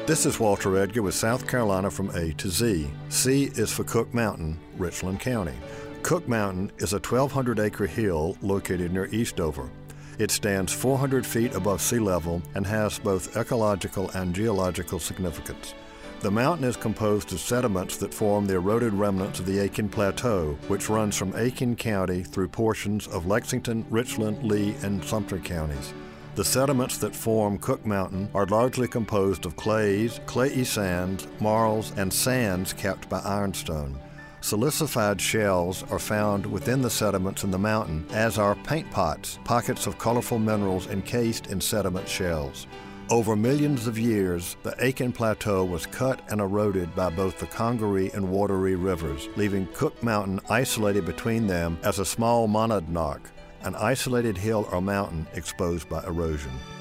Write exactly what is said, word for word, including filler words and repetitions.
This is Walter Edgar with South Carolina from A to Z. C is for Cook Mountain, Richland County. Cook Mountain is a twelve hundred acre hill located near Eastover. It stands four hundred feet above sea level and has both ecological and geological significance. The mountain is composed of sediments that form the eroded remnants of the Aiken Plateau, which runs from Aiken County through portions of Lexington, Richland, Lee, and Sumter counties. The sediments that form Cook Mountain are largely composed of clays, clayey sands, marls, and sands capped by ironstone. Silicified shells are found within the sediments in the mountain, as are paint pots, pockets of colorful minerals encased in sediment shells. Over millions of years, the Aiken Plateau was cut and eroded by both the Congaree and Wateree rivers, leaving Cook Mountain isolated between them as a small monadnock, an isolated hill or mountain exposed by erosion.